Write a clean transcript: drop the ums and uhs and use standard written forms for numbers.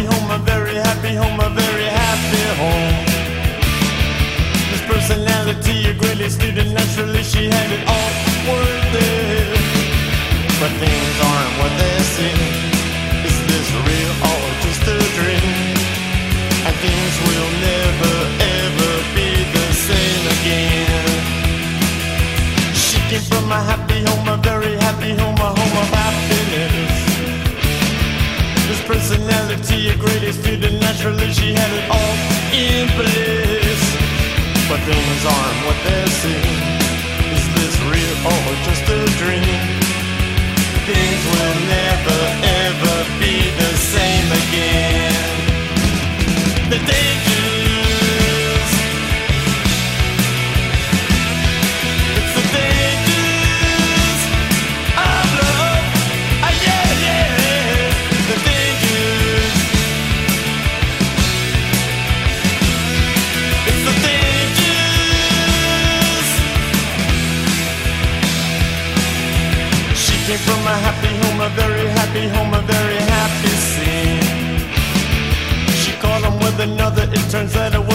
home, a very happy home, a very happy home. This personality, a greatly student, naturally she had it all worth it. But things aren't what they seem. Is this real or just a dream? And things will never ever be the same again. She came from a happy home, a very happy home, a home of happiness. This personality, a great student, naturally she had it all in place. But things aren't what they seem. Is this real or just a dream? Things will never ever be the same again. The dangers, it's the dangers of love. Ah, yeah, yeah, the dangers, it's the dangers. She came from a happy home, a very happy home, a very happy scene. Caught him with another, it turns out it